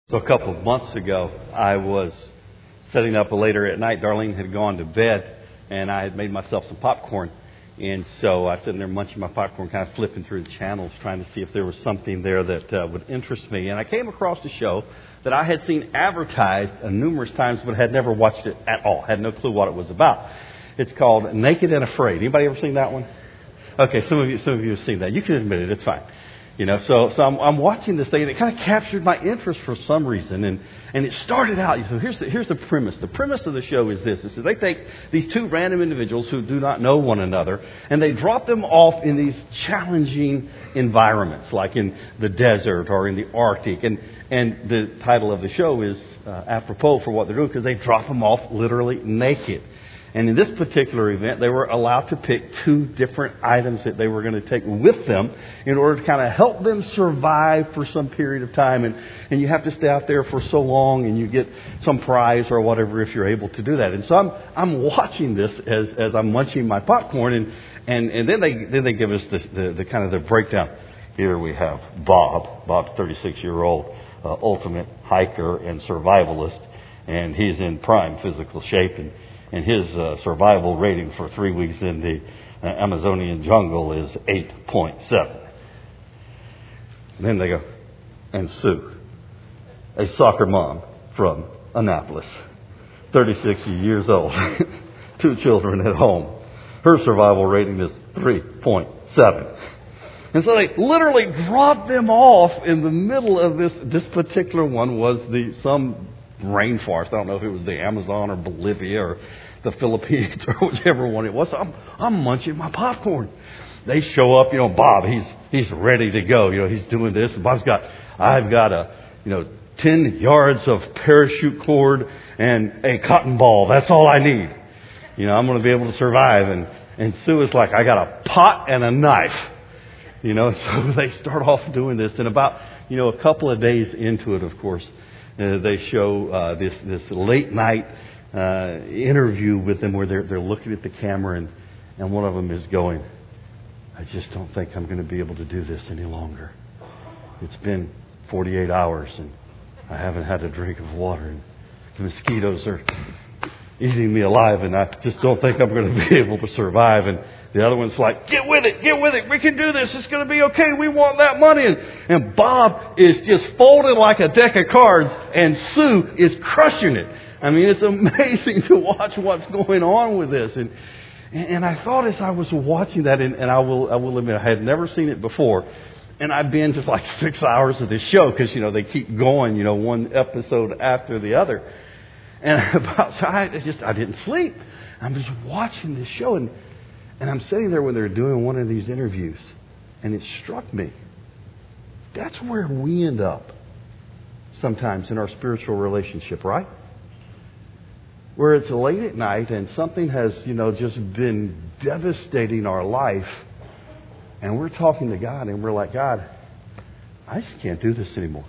So a couple of months ago, I was setting up later at night. Darlene had gone to bed, and I had made myself some popcorn. And so I was sitting there munching my popcorn, kind of flipping through the channels, trying to see if there was something there that would interest me. And I came across a show that I had seen advertised numerous times, but had never watched it at all. Had no clue what it was about. It's called Naked and Afraid. Anybody ever seen that one? Okay, some of you have seen that. You can admit it. It's fine. You know, so I'm watching this thing, and it kind of captured my interest for some reason. And it started out, so here's the premise. The premise of the show is this. It says they take these two random individuals who do not know one another, and they drop them off in these challenging environments, like in the desert or in the Arctic. And the title of the show is apropos for what they're doing, because they drop them off literally naked. And in this particular event, they were allowed to pick two different items that they were going to take with them in order to kind of help them survive for some period of time. And you have to stay out there for so long, and you get some prize or whatever if you're able to do that. And so I'm watching this as I'm munching my popcorn, and then they give us the kind of the breakdown. Here we have Bob. Bob's 36-year-old ultimate hiker and survivalist, and he's in prime physical shape, and his survival rating for 3 weeks in the Amazonian jungle is 8.7. Then they go, and Sue, a soccer mom from Annapolis, 36 years old, 2 children at home. Her survival rating is 3.7. And so they literally dropped them off in the middle of this particular one was some rainforest. I don't know if it was the Amazon or Bolivia or the Philippines or whichever one it was. So I'm munching my popcorn. They show up, Bob, he's ready to go. He's doing this. And I've got 10 yards of parachute cord and a cotton ball. That's all I need. I'm going to be able to survive. And Sue is like, I got a pot and a knife. So they start off doing this. And about, a couple of days into it, of course, they show this late night interview with them where they're looking at the camera, and one of them is going, I just don't think I'm going to be able to do this any longer. It's been 48 hours and I haven't had a drink of water, and the mosquitoes are eating me alive, and I just don't think I'm going to be able to survive. And the other one's like, get with it, we can do this, it's going to be okay, we want that money. And Bob is just folded like a deck of cards, and Sue is crushing it. I mean, it's amazing to watch what's going on with this. And I thought as I was watching that, and I will admit, I had never seen it before. And I binged like 6 hours of this show because, they keep going, one episode after the other. And I didn't sleep. I'm just watching this show, and I'm sitting there when they're doing one of these interviews, and it struck me. That's where we end up sometimes in our spiritual relationship, right? Where it's late at night and something has, just been devastating our life, and we're talking to God, and we're like, God, I just can't do this anymore.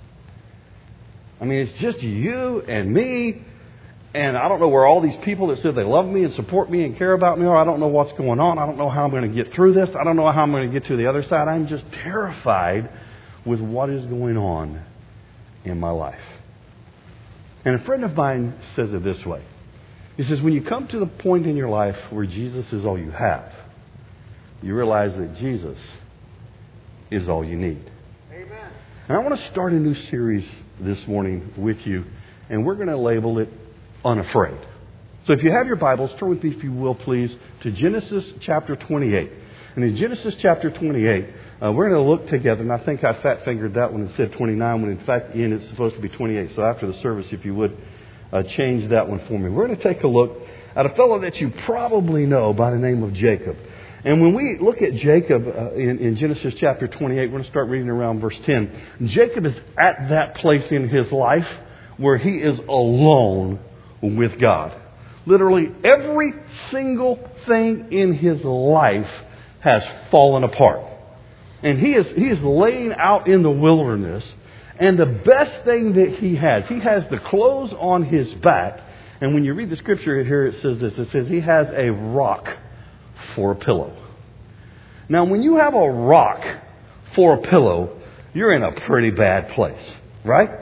I mean, it's just you and me, and I don't know where all these people that said they love me and support me and care about me are. I don't know what's going on. I don't know how I'm going to get through this. I don't know how I'm going to get to the other side. I'm just terrified with what is going on in my life. And a friend of mine says it this way. He says, when you come to the point in your life where Jesus is all you have, you realize that Jesus is all you need. Amen. And I want to start a new series this morning with you, and we're going to label it Unafraid. So if you have your Bibles, turn with me, if you will, please, to Genesis chapter 28. And in Genesis chapter 28, we're going to look together, and I think I fat-fingered that one and said 29, when in fact, Ian, it's supposed to be 28. So after the service, if you would change that one for me. We're going to take a look at a fellow that you probably know by the name of Jacob. And when we look at Jacob in Genesis chapter 28, we're going to start reading around verse 10. Jacob is at that place in his life where he is alone with God. Literally every single thing in his life has fallen apart. And he is laying out in the wilderness, and the best thing that he has the clothes on his back. And when you read the scripture here, it says this. It says he has a rock for a pillow. Now, when you have a rock for a pillow, you're in a pretty bad place, right?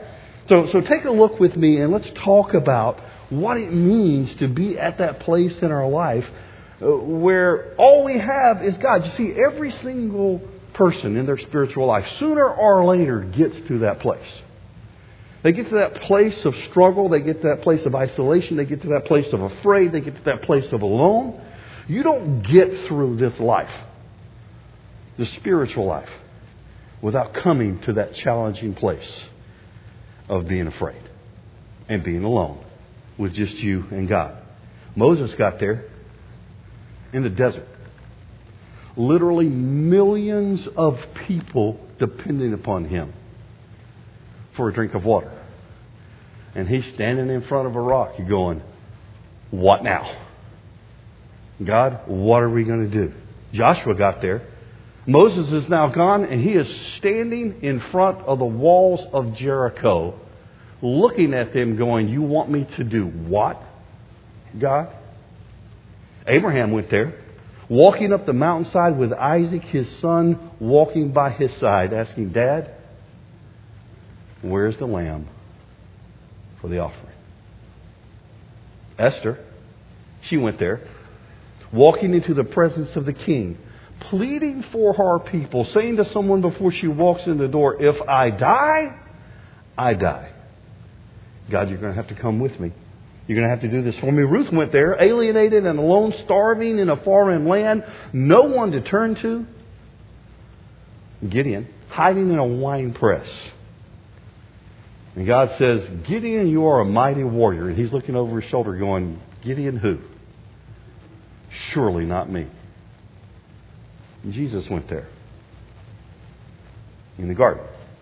So take a look with me and let's talk about what it means to be at that place in our life where all we have is God. You see, every single person in their spiritual life, sooner or later, gets to that place. They get to that place of struggle. They get to that place of isolation. They get to that place of afraid. They get to that place of alone. You don't get through this life, the spiritual life, without coming to that challenging place of being afraid and being alone with just you and God. Moses got there in the desert. Literally millions of people depending upon him for a drink of water. And he's standing in front of a rock going, what now? God, what are we going to do? Joshua got there. Moses is now gone, and he is standing in front of the walls of Jericho, looking at them going, you want me to do what, God? Abraham went there, walking up the mountainside with Isaac, his son, walking by his side, asking, Dad, where's the lamb for the offering? Esther, she went there, walking into the presence of the king, pleading for her people, saying to someone before she walks in the door, if I die, I die. God, you're going to have to come with me. You're going to have to do this for me. Ruth went there, alienated and alone, starving in a foreign land, no one to turn to. Gideon, hiding in a wine press. And God says, Gideon, you are a mighty warrior. And he's looking over his shoulder going, Gideon who? Surely not me. And Jesus went there in the garden,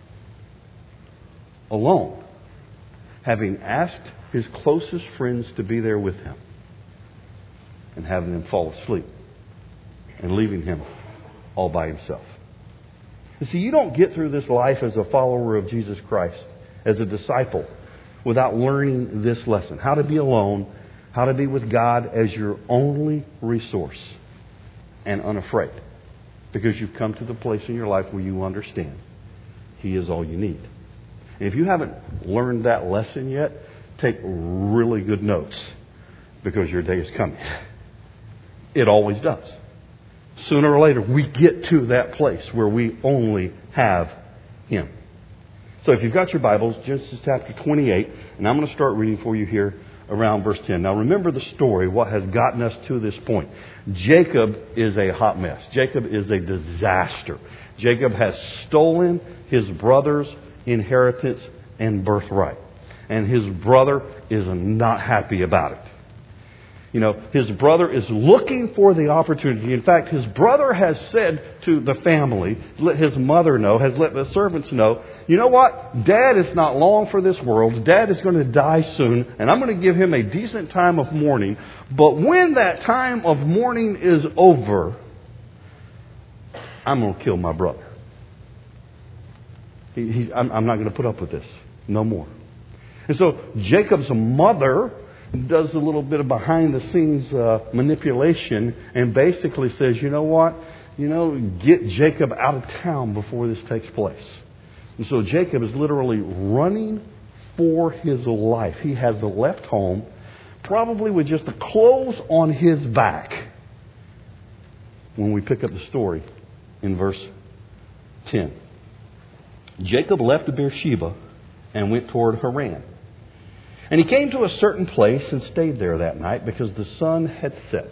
alone, having asked his closest friends to be there with him and having them fall asleep and leaving him all by himself. You see, you don't get through this life as a follower of Jesus Christ, as a disciple, without learning this lesson. How to be alone, how to be with God as your only resource and unafraid. Because you've come to the place in your life where you understand He is all you need. And if you haven't learned that lesson yet, take really good notes, because your day is coming. It always does. Sooner or later, we get to that place where we only have Him. So if you've got your Bibles, Genesis chapter 28, and I'm going to start reading for you here around verse 10. Now remember the story, what has gotten us to this point. Jacob is a hot mess. Jacob is a disaster. Jacob has stolen his brother's inheritance and birthright. And his brother is not happy about it. You know, his brother is looking for the opportunity. In fact, his brother has said to the family, let his mother know, has let the servants know, you know what? Dad is not long for this world. Dad is going to die soon, and I'm going to give him a decent time of mourning. But when that time of mourning is over, I'm going to kill my brother. I'm not going to put up with this. No more. And so Jacob's mother does a little bit of behind the scenes manipulation and basically says, you know what? Get Jacob out of town before this takes place. And so Jacob is literally running for his life. He has left home, probably with just the clothes on his back, when we pick up the story in verse 10. Jacob left Beersheba and went toward Haran. And he came to a certain place and stayed there that night because the sun had set.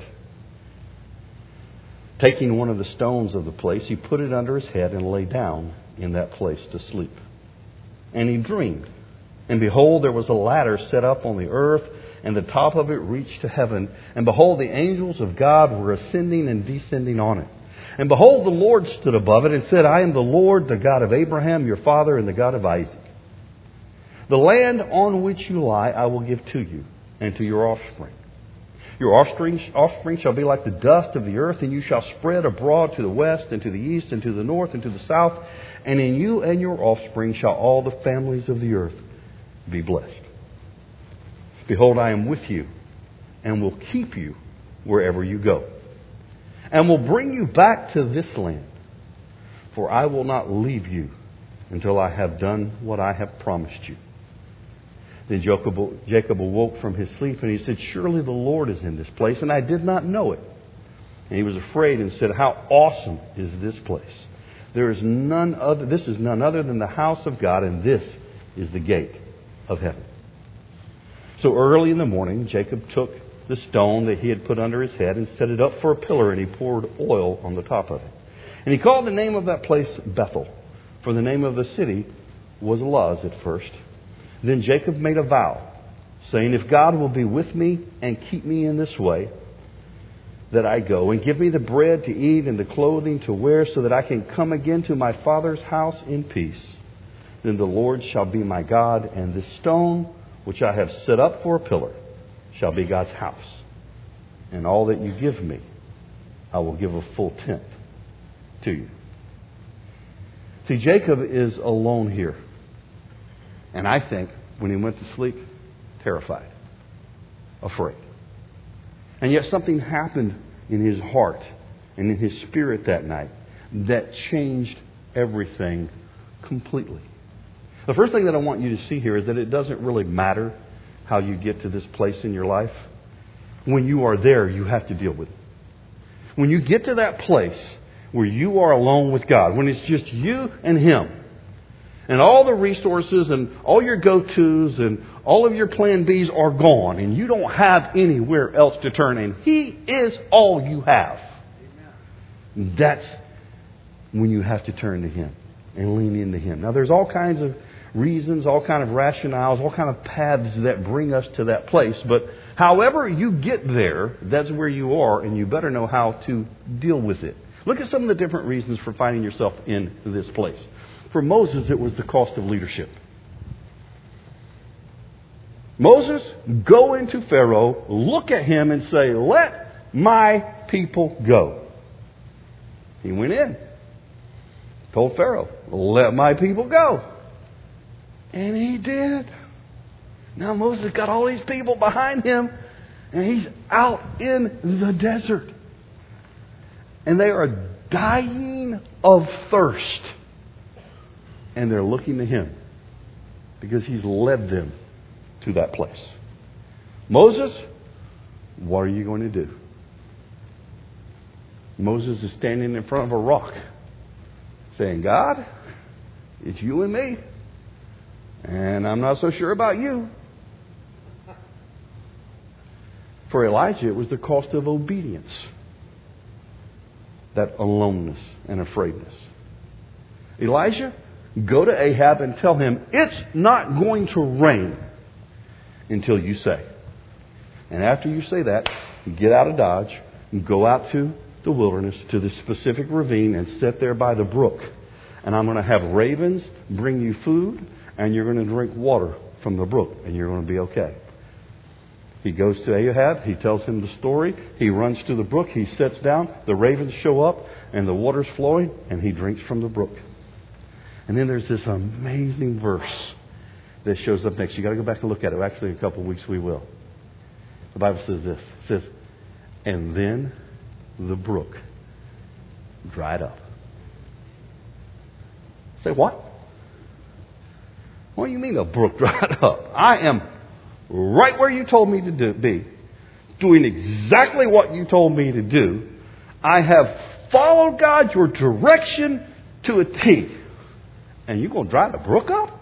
Taking one of the stones of the place, he put it under his head and lay down in that place to sleep. And he dreamed. And behold, there was a ladder set up on the earth, and the top of it reached to heaven. And behold, the angels of God were ascending and descending on it. And behold, the Lord stood above it and said, I am the Lord, the God of Abraham, your father, and the God of Isaac. The land on which you lie I will give to you and to your offspring. Your offspring shall be like the dust of the earth, and you shall spread abroad to the west and to the east and to the north and to the south. And in you and your offspring shall all the families of the earth be blessed. Behold, I am with you and will keep you wherever you go, and will bring you back to this land. For I will not leave you until I have done what I have promised you. Then Jacob awoke from his sleep, and he said, "Surely the Lord is in this place, and I did not know it." And he was afraid and said, "How awesome is this place! This is none other than the house of God, and this is the gate of heaven." So early in the morning, Jacob took the stone that he had put under his head and set it up for a pillar, and he poured oil on the top of it. And he called the name of that place Bethel, for the name of the city was Luz at first. Then Jacob made a vow, saying, "If God will be with me and keep me in this way that I go, and give me the bread to eat and the clothing to wear, so that I can come again to my father's house in peace, then the Lord shall be my God, and this stone which I have set up for a pillar shall be God's house. And all that you give me, I will give a full tenth to you." See, Jacob is alone here. And I think when he went to sleep, terrified, afraid. And yet something happened in his heart and in his spirit that night that changed everything completely. The first thing that I want you to see here is that it doesn't really matter how you get to this place in your life. When you are there, you have to deal with it. When you get to that place where you are alone with God, when it's just you and Him, and all the resources and all your go-tos and all of your plan Bs are gone, and you don't have anywhere else to turn, and He is all you have. Amen. That's when you have to turn to Him and lean into Him. Now, there's all kinds of reasons, all kinds of rationales, all kinds of paths that bring us to that place. But however you get there, that's where you are, and you better know how to deal with it. Look at some of the different reasons for finding yourself in this place. For Moses, it was the cost of leadership. Moses, go into Pharaoh, look at him and say, "Let my people go." He went in, told Pharaoh, "Let my people go." And he did. Now Moses got all these people behind him, and he's out in the desert. And they are dying of thirst. And they're looking to him because he's led them to that place. Moses, what are you going to do? Moses is standing in front of a rock saying, "God, it's you and me. And I'm not so sure about you." For Elijah, it was the cost of obedience. That aloneness and afraidness. Elijah, go to Ahab and tell him it's not going to rain until you say. And after you say that, get out of Dodge and go out to the wilderness, to the specific ravine, and sit there by the brook. And I'm going to have ravens bring you food, and you're going to drink water from the brook, and you're going to be okay. He goes to Ahab. He tells him the story. He runs to the brook. He sits down. The ravens show up, and the water's flowing, and he drinks from the brook. And then there's this amazing verse that shows up next. You got to go back and look at it. Actually, in a couple of weeks we will. The Bible says this. It says, "And then the brook dried up." Say what? What do you mean a brook dried up? I am right where you told me to be, doing exactly what you told me to do. I have followed God, your direction to a T. And you're going to dry the brook up?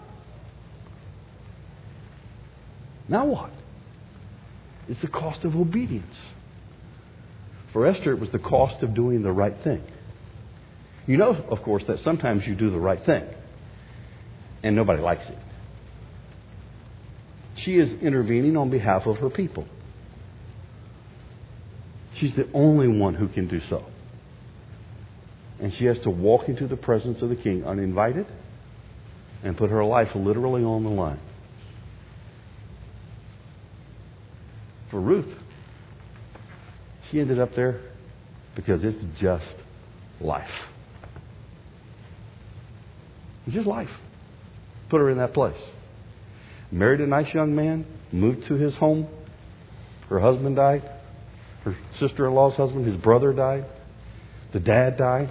Now what? It's the cost of obedience. For Esther, it was the cost of doing the right thing. You know, of course, that sometimes you do the right thing, and nobody likes it. She is intervening on behalf of her people. She's the only one who can do so. And she has to walk into the presence of the king uninvited and put her life literally on the line. For Ruth, she ended up there because it's just life. It's just life. Put her in that place. Married a nice young man, moved to his home. Her husband died. Her sister-in-law's husband, his brother died. The dad died.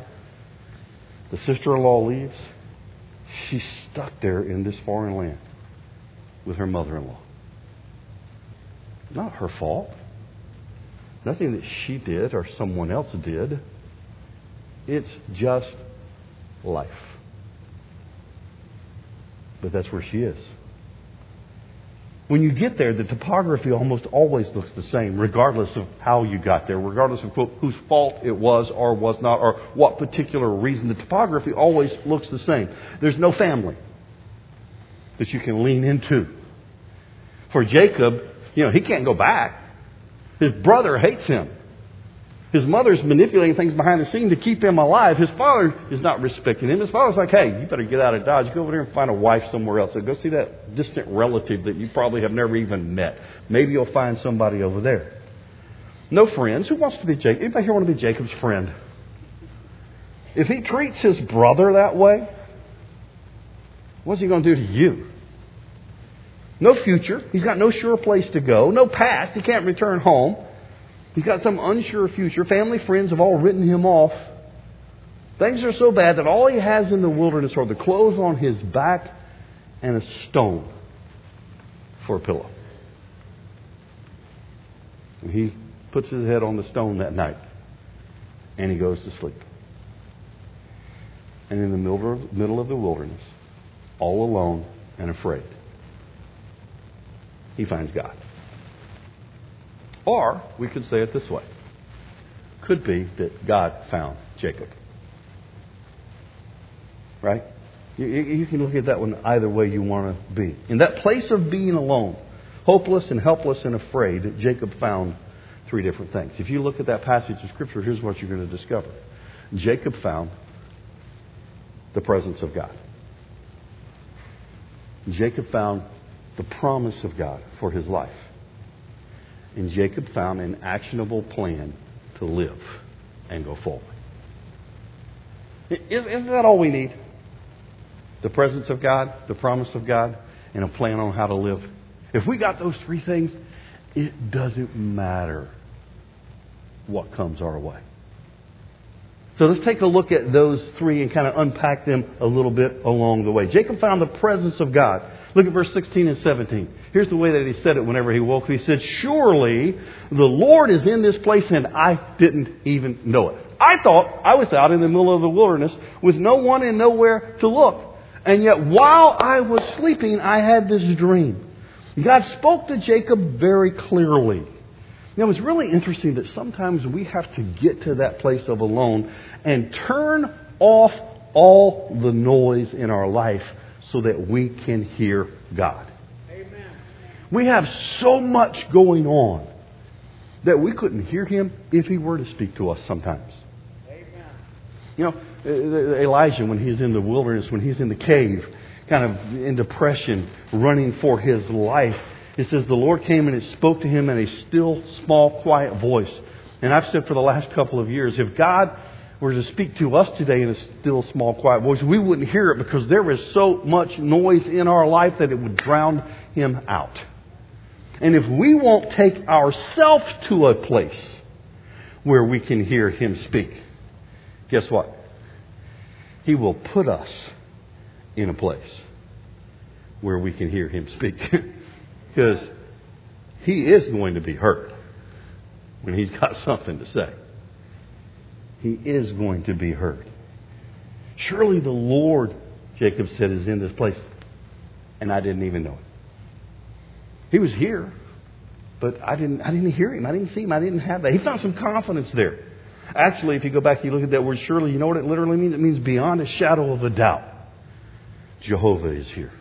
The sister-in-law leaves. She's stuck there in this foreign land. with her mother-in-law. Not her fault. Nothing that she did or someone else did. It's just life. But that's where she is. When you get there, the topography almost always looks the same, regardless of how you got there, regardless of whose fault it was or was not, or what particular reason. The topography always looks the same. There's no family that you can lean into. For Jacob, he can't go back. His brother hates him. His mother's manipulating things behind the scene to keep him alive. His father is not respecting him. His father's like, hey, you better get out of Dodge. Go over there and find a wife somewhere else. So go see that distant relative that you probably have never even met. Maybe you'll find somebody over there. No friends. Who wants to be Jacob? Anybody here want to be Jacob's friend? If he treats his brother that way, what's he going to do to you? No future. He's got no sure place to go. No past. He can't return home. He's got some unsure future. Family, friends have all written him off. Things are so bad that all he has in the wilderness are the clothes on his back and a stone for a pillow. And he puts his head on the stone that night and he goes to sleep. And in the middle of the wilderness, all alone and afraid, he finds God. Or we could say it this way. Could be that God found Jacob. Right? You can look at that one either way you want to be. In that place of being alone, hopeless and helpless and afraid, Jacob found three different things. If you look at that passage of Scripture, here's what you're going to discover. Jacob found the presence of God. Jacob found the promise of God for his life. And Jacob found an actionable plan to live and go forward. Isn't that all we need? The presence of God, the promise of God, and a plan on how to live. If we got those three things, it doesn't matter what comes our way. So let's take a look at those three and kind of unpack them a little bit along the way. Jacob found the presence of God. Look at verse 16 and 17. Here's the way that he said it whenever he woke. He said, surely the Lord is in this place and I didn't even know it. I thought I was out in the middle of the wilderness with no one and nowhere to look. And yet while I was sleeping, I had this dream. God spoke to Jacob very clearly. It's really interesting that sometimes we have to get to that place of alone and turn off all the noise in our life so that we can hear God. Amen. We have so much going on that we couldn't hear Him if He were to speak to us sometimes. Amen. Elijah, when he's in the wilderness, when he's in the cave, kind of in depression, running for his life, it says the Lord came and it spoke to him in a still, small, quiet voice. And I've said for the last couple of years, if God were to speak to us today in a still, small, quiet voice, we wouldn't hear it because there is so much noise in our life that it would drown Him out. And if we won't take ourselves to a place where we can hear Him speak, guess what? He will put us in a place where we can hear Him speak. Because He is going to be heard when He's got something to say. He is going to be heard. Surely the Lord, Jacob said, is in this place. And I didn't even know it. He was here, but I didn't hear Him. I didn't see Him. I didn't have that. He found some confidence there. Actually, if you go back and you look at that word surely, you know what it literally means? It means beyond a shadow of a doubt. Jehovah is here.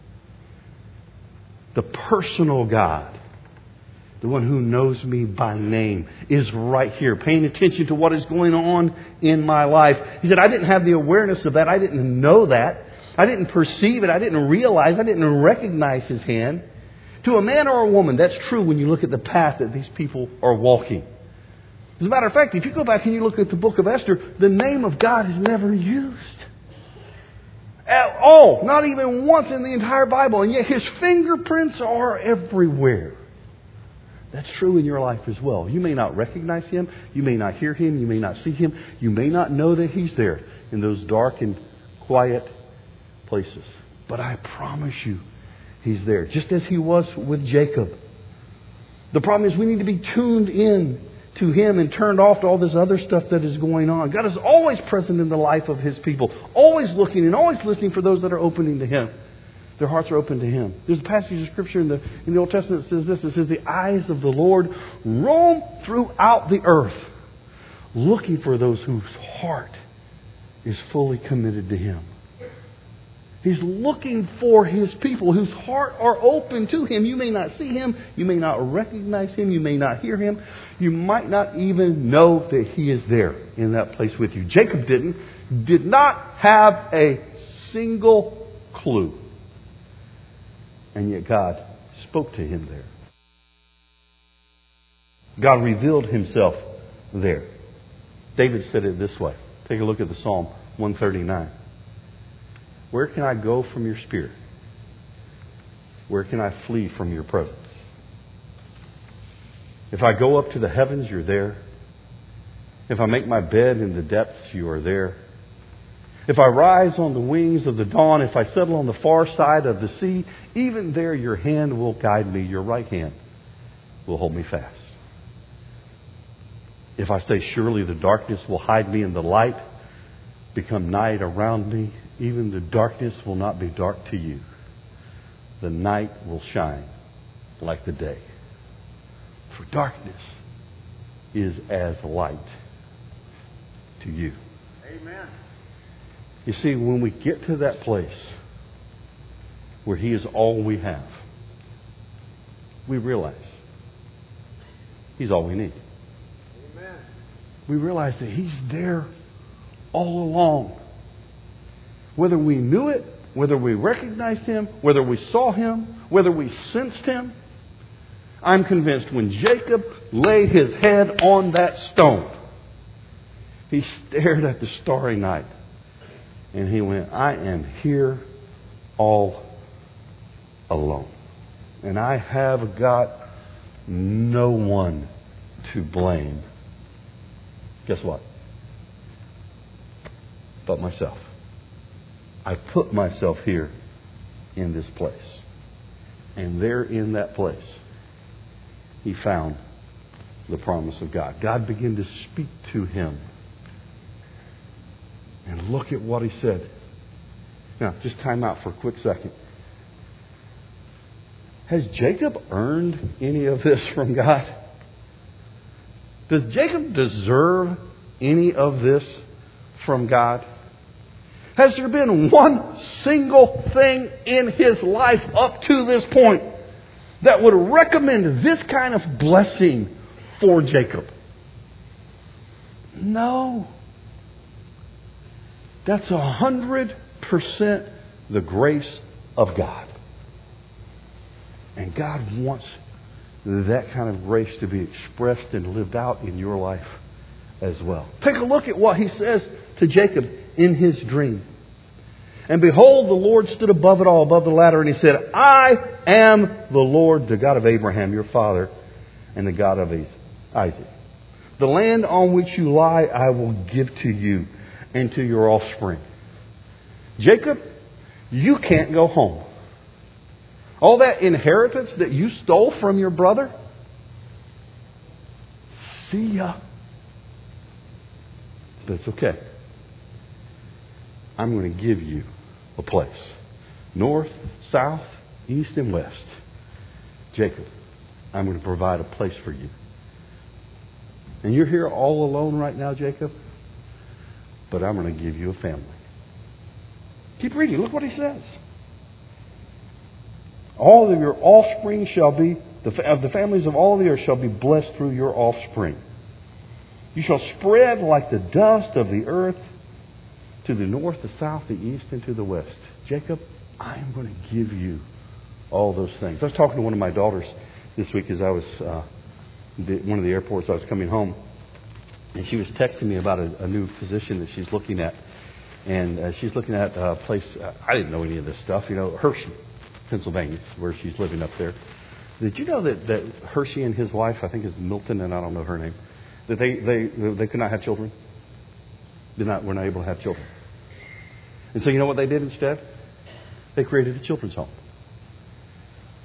The personal God, the one who knows me by name, is right here, paying attention to what is going on in my life. He said, I didn't have the awareness of that. I didn't know that. I didn't perceive it. I didn't realize. I didn't recognize His hand. To a man or a woman, that's true when you look at the path that these people are walking. As a matter of fact, if you go back and you look at the book of Esther, the name of God is never used. At all. Not even once in the entire Bible. And yet His fingerprints are everywhere. That's true in your life as well. You may not recognize Him. You may not hear Him. You may not see Him. You may not know that He's there in those dark and quiet places. But I promise you, He's there, just as He was with Jacob. The problem is we need to be tuned in to Him and turned off to all this other stuff that is going on. God is always present in the life of His people, always looking and always listening for those that are opening to Him. Their hearts are open to Him. There's a passage of Scripture in the Old Testament that says this. It says, the eyes of the Lord roam throughout the earth, looking for those whose heart is fully committed to Him. He's looking for His people whose heart are open to Him. You may not see Him. You may not recognize Him. You may not hear Him. You might not even know that He is there in that place with you. Jacob did not have a single clue. And yet God spoke to him there. God revealed Himself there. David said it this way. Take a look at the Psalm 139. Where can I go from your Spirit? Where can I flee from your presence? If I go up to the heavens, you're there. If I make my bed in the depths, you are there. If I rise on the wings of the dawn, if I settle on the far side of the sea, even there your hand will guide me, your right hand will hold me fast. If I say, surely the darkness will hide me and the light become night around me, even the darkness will not be dark to you. The night will shine like the day. For darkness is as light to you. Amen. You see, when we get to that place where He is all we have, we realize He's all we need. Amen. We realize that He's there all along. Whether we knew it, whether we recognized Him, whether we saw Him, whether we sensed Him, I'm convinced when Jacob laid his head on that stone, he stared at the starry night. And he went, I am here all alone. And I have got no one to blame. Guess what? But myself. I put myself here in this place. And there in that place, he found the promise of God. God began to speak to him. And look at what he said. Now, just time out for a quick second. Has Jacob earned any of this from God? Does Jacob deserve any of this from God? Has there been one single thing in his life up to this point that would recommend this kind of blessing for Jacob? No. That's 100% the grace of God. And God wants that kind of grace to be expressed and lived out in your life as well. Take a look at what he says to Jacob in his dream. And behold, the Lord stood above it all, above the ladder, and he said, I am the Lord, the God of Abraham, your father, and the God of Isaac. The land on which you lie, I will give to you and to your offspring. Jacob, you can't go home. All that inheritance that you stole from your brother, see ya. But it's okay. I'm going to give you a place. North, south, east, and west. Jacob, I'm going to provide a place for you. And you're here all alone right now, Jacob. But I'm going to give you a family. Keep reading. Look what he says. All of your offspring shall be, the families of all the earth shall be blessed through your offspring. You shall spread like the dust of the earth to the north, the south, the east, and to the west. Jacob, I'm going to give you all those things. I was talking to one of my daughters this week as I was one of the airports. I was coming home, and she was texting me about a new position that she's looking at. And she's looking at a place, I didn't know any of this stuff, Hershey, Pennsylvania, where she's living up there. Did you know that Hershey and his wife, I think is Milton, and I don't know her name, that they could not have children? Were not able to have children. And so you know what they did instead? They created a children's home.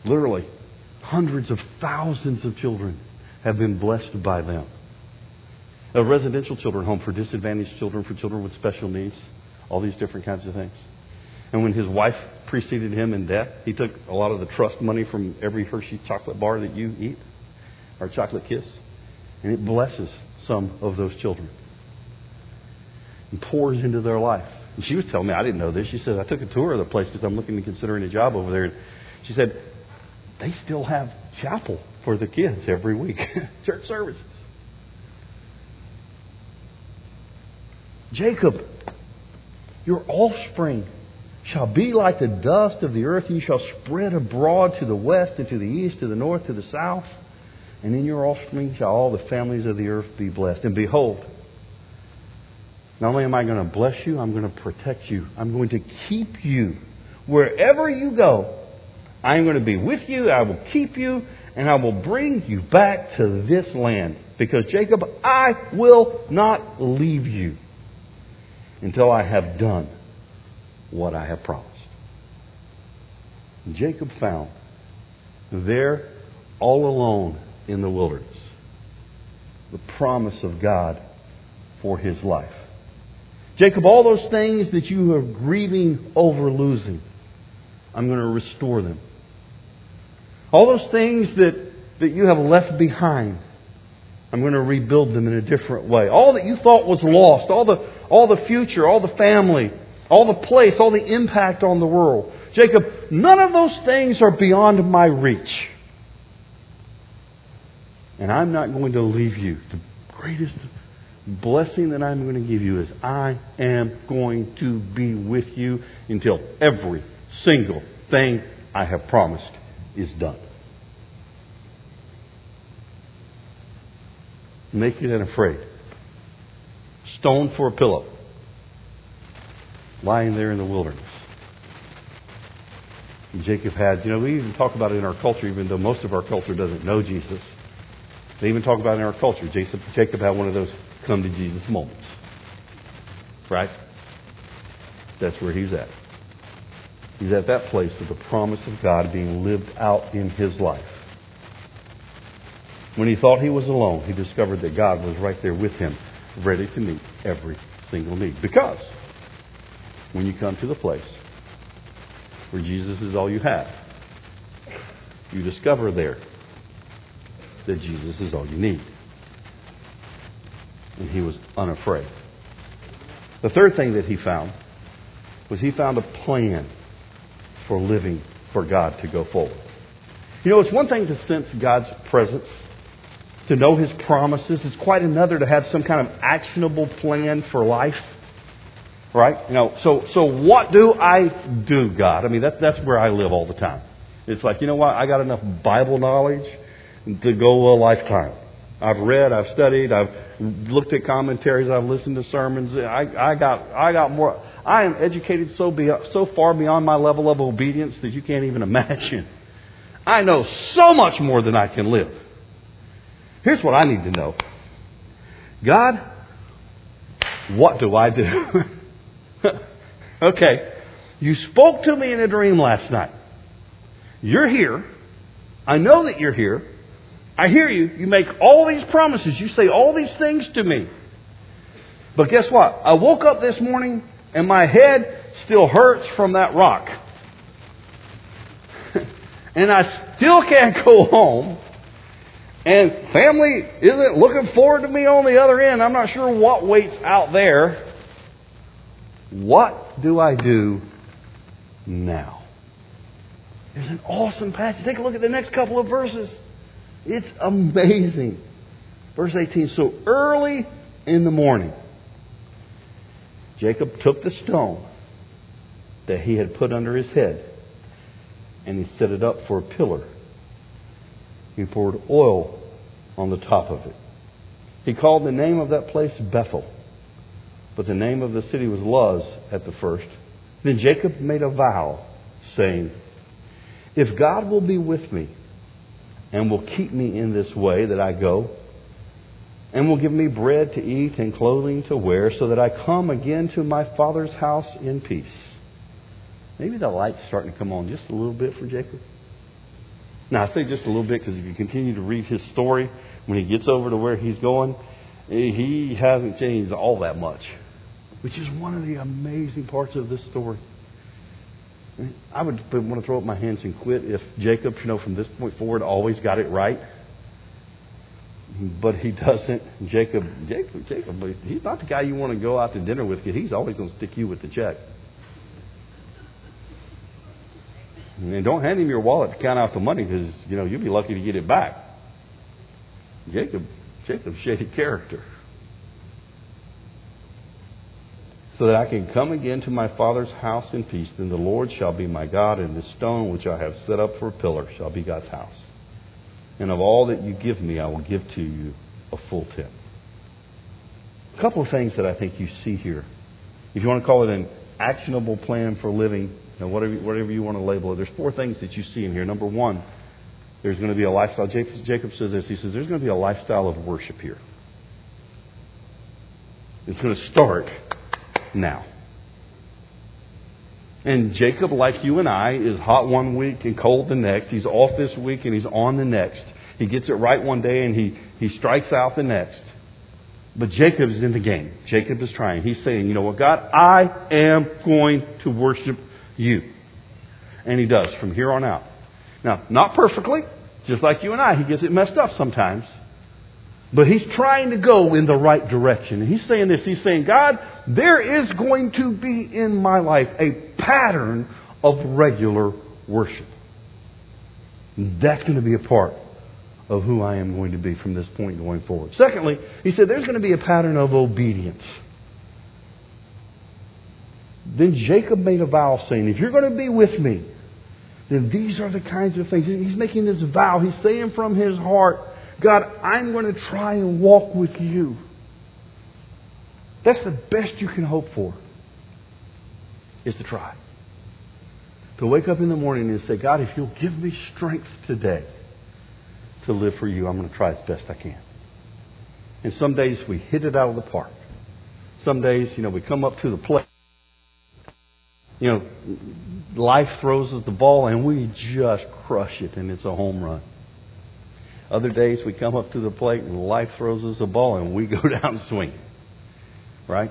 Literally, hundreds of thousands of children have been blessed by them. A residential children home for disadvantaged children, for children with special needs, all these different kinds of things. And when his wife preceded him in death, he took a lot of the trust money from every Hershey chocolate bar that you eat, or chocolate kiss, and it blesses some of those children and pours into their life. And she was telling me, I didn't know this. She said, I took a tour of the place because I'm looking to considering a job over there. And she said, they still have chapel for the kids every week, church services. Jacob, your offspring shall be like the dust of the earth. You shall spread abroad to the west and to the east, to the north, to the south. And in your offspring shall all the families of the earth be blessed. And behold, not only am I going to bless you, I'm going to protect you. I'm going to keep you. Wherever you go, I'm going to be with you. I will keep you. And I will bring you back to this land. Because, Jacob, I will not leave you until I have done what I have promised. And Jacob found there, all alone in the wilderness, the promise of God for his life. Jacob, all those things that you are grieving over losing, I'm going to restore them. All those things that you have left behind, I'm going to rebuild them in a different way. All that you thought was lost, all the future, all the family, all the place, all the impact on the world. Jacob, none of those things are beyond my reach. And I'm not going to leave you. The greatest blessing that I'm going to give you is I am going to be with you until every single thing I have promised is done. Naked and afraid. Stone for a pillow. Lying there in the wilderness. And Jacob had, we even talk about it in our culture, even though most of our culture doesn't know Jesus. They even talk about it in our culture. Jacob had one of those come to Jesus moments. Right? That's where he's at. He's at that place of the promise of God being lived out in his life. When he thought he was alone, he discovered that God was right there with him, ready to meet every single need. Because when you come to the place where Jesus is all you have, you discover there that Jesus is all you need. And he was unafraid. The third thing that he found was he found a plan for living for God to go forward. It's one thing to sense God's presence, to know his promises. It's quite another to have some kind of actionable plan for life. Right? So what do I do, God? I mean, that's where I live all the time. It's like, you know what? I got enough Bible knowledge to go a lifetime. I've read, I've studied, I've looked at commentaries, I've listened to sermons. I got more. I am educated so far beyond my level of obedience that you can't even imagine. I know so much more than I can live. Here's what I need to know. God, what do I do? Okay, you spoke to me in a dream last night. You're here. I know that you're here. I hear you. You make all these promises. You say all these things to me. But guess what? I woke up this morning and my head still hurts from that rock. And I still can't go home. And family isn't looking forward to me on the other end. I'm not sure what waits out there. What do I do now? There's an awesome passage. Take a look at the next couple of verses. It's amazing. Verse 18. So early in the morning, Jacob took the stone that he had put under his head and he set it up for a pillar. He poured oil on the top of it. He called the name of that place Bethel. But the name of the city was Luz at the first. Then Jacob made a vow, saying, if God will be with me and will keep me in this way that I go, and will give me bread to eat and clothing to wear, so that I come again to my father's house in peace. Maybe the light's starting to come on just a little bit for Jacob. Now, I say just a little bit because if you continue to read his story, when he gets over to where he's going, he hasn't changed all that much, which is one of the amazing parts of this story. I would want to throw up my hands and quit if Jacob, from this point forward, always got it right. But he doesn't. Jacob, he's not the guy you want to go out to dinner with, because he's always going to stick you with the check. And don't hand him your wallet to count out the money, because you'll be lucky to get it back. Jacob's shady character. So that I can come again to my father's house in peace, then the Lord shall be my God, and this stone which I have set up for a pillar shall be God's house. And of all that you give me, I will give to you a full tenth. A couple of things that I think you see here. If you want to call it an actionable plan for living, whatever you want to label it, there's 4 things that you see in here. Number 1, there's going to be a lifestyle. Jacob says this. He says there's going to be a lifestyle of worship here. It's going to start now. And Jacob, like you and I, is hot one week and cold the next. He's off this week and he's on the next. He gets it right one day and he strikes out the next. But Jacob is in the game. Jacob is trying. He's saying, you know what, God, I am going to worship you. And he does from here on out. Now, not perfectly, just like you and I. He gets it messed up sometimes. But he's trying to go in the right direction. And he's saying this. He's saying, God, there is going to be in my life a pattern of regular worship. That's going to be a part of who I am going to be from this point going forward. Secondly, he said there's going to be a pattern of obedience. Then Jacob made a vow saying, if you're going to be with me, then these are the kinds of things. He's making this vow. He's saying from his heart, God, I'm going to try and walk with you. That's the best you can hope for, is to try. To wake up in the morning and say, God, if you'll give me strength today to live for you, I'm going to try as best I can. And some days we hit it out of the park. Some days, we come up to the plate. Life throws us the ball and we just crush it and it's a home run. Other days we come up to the plate and life throws us a ball and we go down swinging. Right?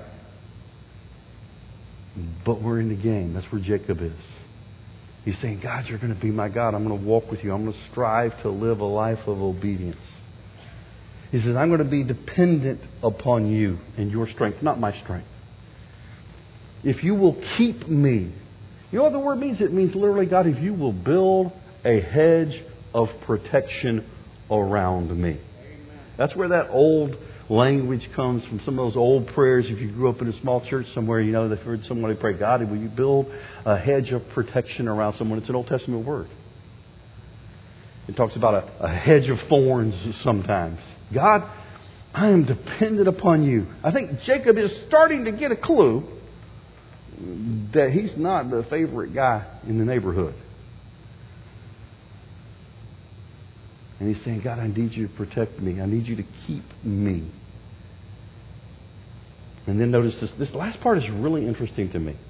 But we're in the game. That's where Jacob is. He's saying, God, you're going to be my God. I'm going to walk with you. I'm going to strive to live a life of obedience. He says, I'm going to be dependent upon you and your strength, not my strength. If you will keep me. You know what the word means? It means literally, God, if you will build a hedge of protection around me. Amen. That's where that old language comes from, some of those old prayers. If you grew up in a small church somewhere, they've heard somebody pray, God, will you build a hedge of protection around someone? It's an Old Testament word. It talks about a hedge of thorns sometimes. God, I am dependent upon you. I think Jacob is starting to get a clue that he's not the favorite guy in the neighborhood. And he's saying, God, I need you to protect me. I need you to keep me. And then notice this last part is really interesting to me.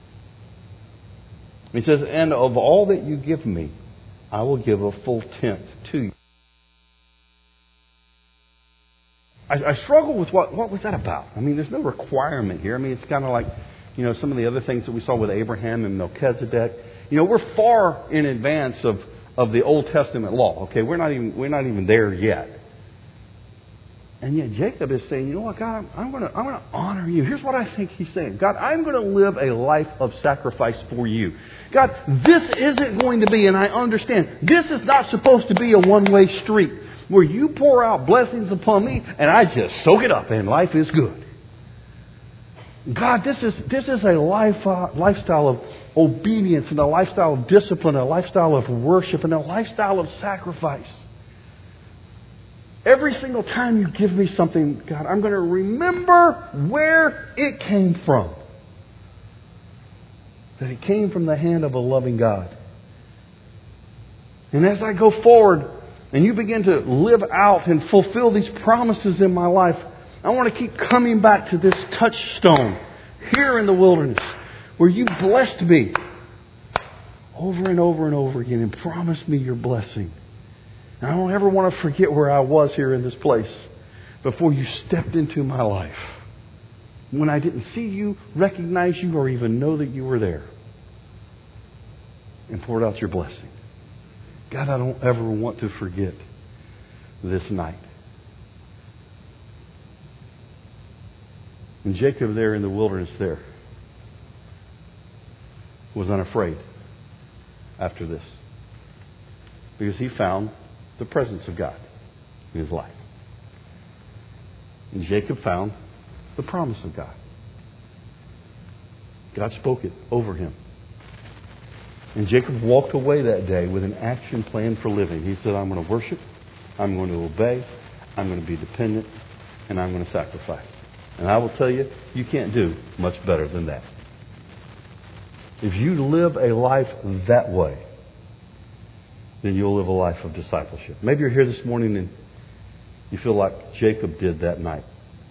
He says, and of all that you give me, I will give a full tenth to you. I struggle with what was that about? I mean, there's no requirement here. I mean, it's kind of like, some of the other things that we saw with Abraham and Melchizedek. We're far in advance of the Old Testament law. Okay, we're not even there yet. And yet Jacob is saying, you know what, God, I'm going to honor you. Here's what I think he's saying. God, I'm going to live a life of sacrifice for you. God, this isn't going to be, and I understand, this is not supposed to be a one-way street where you pour out blessings upon me and I just soak it up and life is good. God, this is a lifestyle of obedience and a lifestyle of discipline, a lifestyle of worship and a lifestyle of sacrifice. Every single time you give me something, God, I'm going to remember where it came from. That it came from the hand of a loving God. And as I go forward and you begin to live out and fulfill these promises in my life, I want to keep coming back to this touchstone here in the wilderness where you blessed me over and over and over again and promised me your blessing. And I don't ever want to forget where I was here in this place before you stepped into my life. When I didn't see you, recognize you, or even know that you were there. And poured out your blessing. God, I don't ever want to forget this night. And Jacob there in the wilderness there was unafraid after this. Because he found the presence of God in his life. And Jacob found the promise of God. God spoke it over him. And Jacob walked away that day with an action plan for living. He said, I'm going to worship, I'm going to obey, I'm going to be dependent, and I'm going to sacrifice. And I will tell you, you can't do much better than that. If you live a life that way, then you'll live a life of discipleship. Maybe you're here this morning and you feel like Jacob did that night.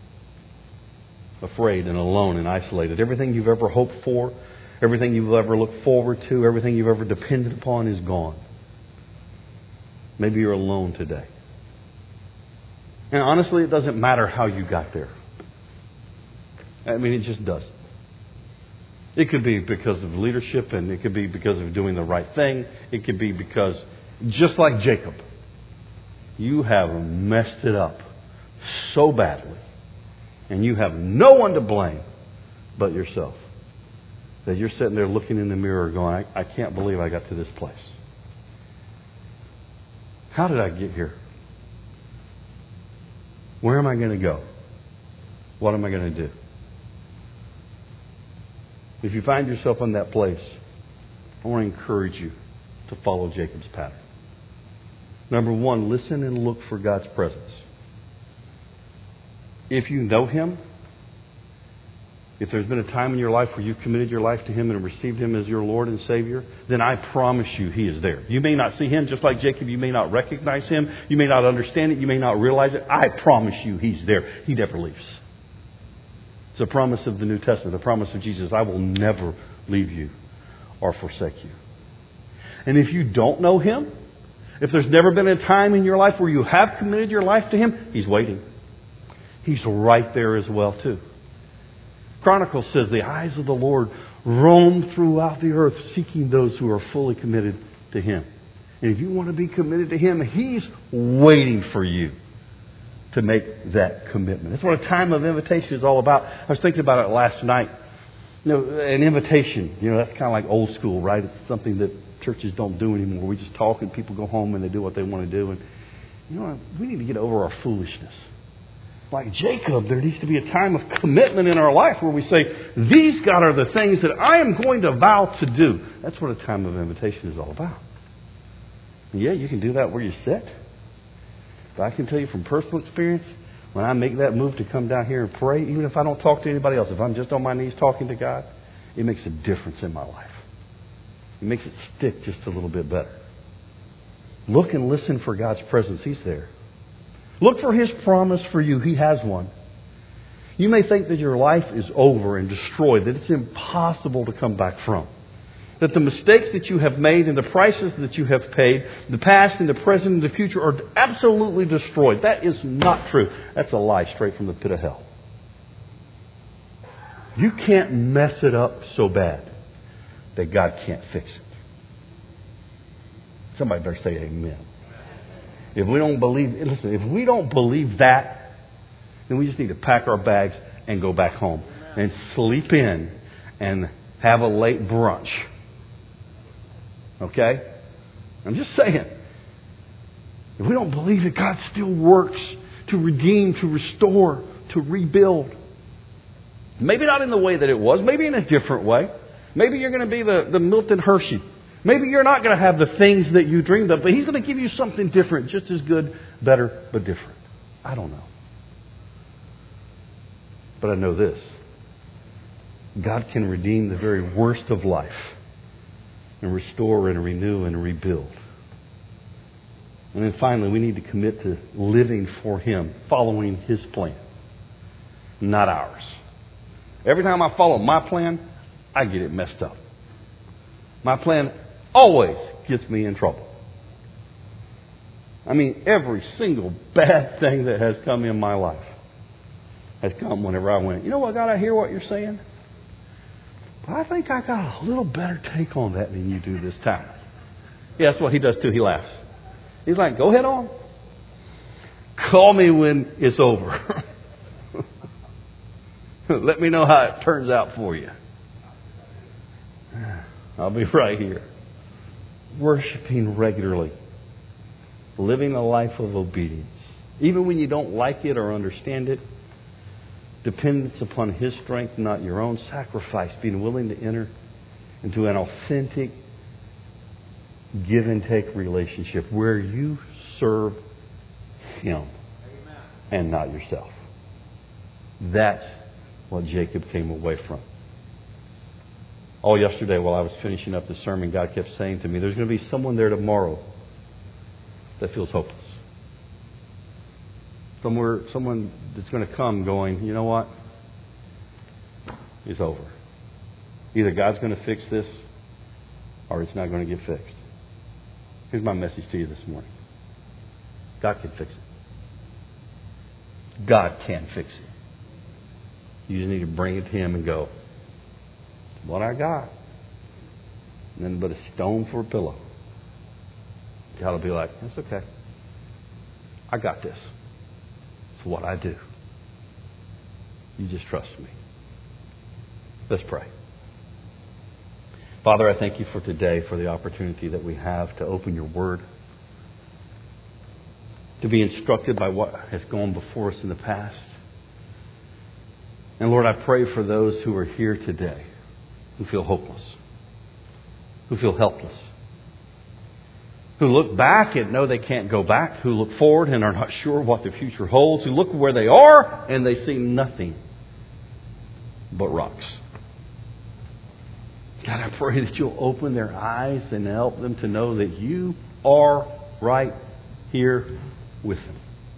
Afraid and alone and isolated. Everything you've ever hoped for, everything you've ever looked forward to, everything you've ever depended upon is gone. Maybe you're alone today. And honestly, it doesn't matter how you got there. I mean, it just doesn't. It could be because of leadership, and it could be because of doing the right thing. It could be because, just like Jacob, you have messed it up so badly, and you have no one to blame but yourself. That you're sitting there looking in the mirror going, I can't believe I got to this place. How did I get here? Where am I going to go? What am I going to do? If you find yourself in that place, I want to encourage you to follow Jacob's pattern. Number one, listen and look for God's presence. If you know Him, if there's been a time in your life where you've committed your life to Him and received Him as your Lord and Savior, then I promise you He is there. You may not see Him, just like Jacob. You may not recognize Him. You may not understand it. You may not realize it. I promise you He's there. He never leaves. It's a promise of the New Testament, the promise of Jesus. I will never leave you or forsake you. And if you don't know Him, if there's never been a time in your life where you have committed your life to Him, He's waiting. He's right there as well, too. Chronicles says the eyes of the Lord roam throughout the earth seeking those who are fully committed to Him. And if you want to be committed to Him, He's waiting for you to make that commitment. That's what a time of invitation is all about. I was thinking about it last night. You know, an invitation, that's kind of like old school, right? It's something that churches don't do anymore. We just talk and people go home and they do what they want to do. And, we need to get over our foolishness. Like Jacob, there needs to be a time of commitment in our life where we say, these, God, are the things that I am going to vow to do. That's what a time of invitation is all about. And yeah, you can do that where you sit. But I can tell you from personal experience, when I make that move to come down here and pray, even if I don't talk to anybody else, if I'm just on my knees talking to God, it makes a difference in my life. It makes it stick just a little bit better. Look and listen for God's presence. He's there. Look for His promise for you. He has one. You may think that your life is over and destroyed, that it's impossible to come back from. That the mistakes that you have made and the prices that you have paid, the past and the present and the future are absolutely destroyed. That is not true. That's a lie straight from the pit of hell. You can't mess it up so bad that God can't fix it. Somebody better say amen. If we don't believe that, then we just need to pack our bags and go back home and sleep in and have a late brunch. Okay? I'm just saying. If we don't believe that God still works to redeem, to restore, to rebuild, maybe not in the way that it was, maybe in a different way. Maybe you're going to be the Milton Hershey. Maybe you're not going to have the things that you dreamed of, but He's going to give you something different, just as good, better, but different. I don't know. But I know this. God can redeem the very worst of life and restore and renew and rebuild. And then finally, we need to commit to living for Him, following His plan, not ours. Every time I follow my plan, I get it messed up. My plan always gets me in trouble. I mean, every single bad thing that has come in my life has come whenever I went, you know what, God, I hear what you're saying, but I think I got a little better take on that than you do this time. Yeah, that's what he does too. He laughs. He's like, go ahead on. Call me when it's over. Let me know how it turns out for you. I'll be right here. Worshiping regularly. Living a life of obedience. Even when you don't like it or understand it. Dependence upon His strength, not your own. Sacrifice. Being willing to enter into an authentic give and take relationship where you serve Him and not yourself. That's what Jacob came away from. All yesterday while I was finishing up the sermon, God kept saying to me, there's going to be someone there tomorrow that feels hopeless. Someone that's going to come going, you know what? It's over. Either God's going to fix this or it's not going to get fixed. Here's my message to you this morning. God can fix it. God can fix it. You just need to bring it to Him and go, what I got. Nothing but a stone for a pillow. God will be like, that's okay. I got this. It's what I do. You just trust me. Let's pray. Father, I thank you for today, for the opportunity that we have to open your word, to be instructed by what has gone before us in the past. And Lord, I pray for those who are here today, who feel hopeless, who feel helpless, who look back and know they can't go back, who look forward and are not sure what the future holds, who look where they are and they see nothing but rocks. God, I pray that you'll open their eyes and help them to know that you are right here with them.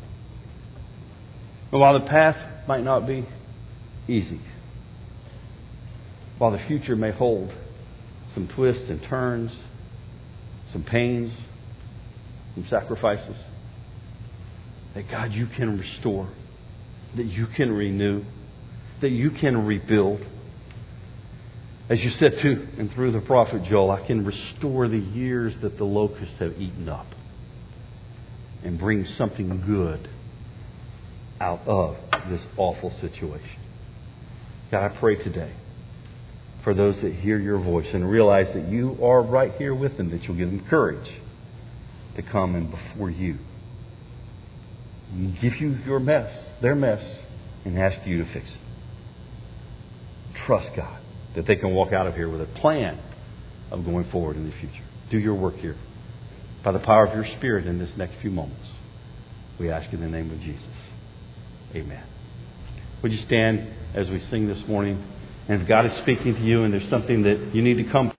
And while the path might not be easy, while the future may hold some twists and turns, some pains, some sacrifices, that God, you can restore, that you can renew, that you can rebuild. As you said to and through the prophet Joel, I can restore the years that the locusts have eaten up and bring something good out of this awful situation. God, I pray today for those that hear your voice and realize that you are right here with them, that you'll give them courage to come and before you and give you their mess, and ask you to fix it. Trust God that they can walk out of here with a plan of going forward in the future. Do your work here by the power of your Spirit in this next few moments. We ask in the name of Jesus. Amen. Would you stand as we sing this morning? And if God is speaking to you and there's something that you need to come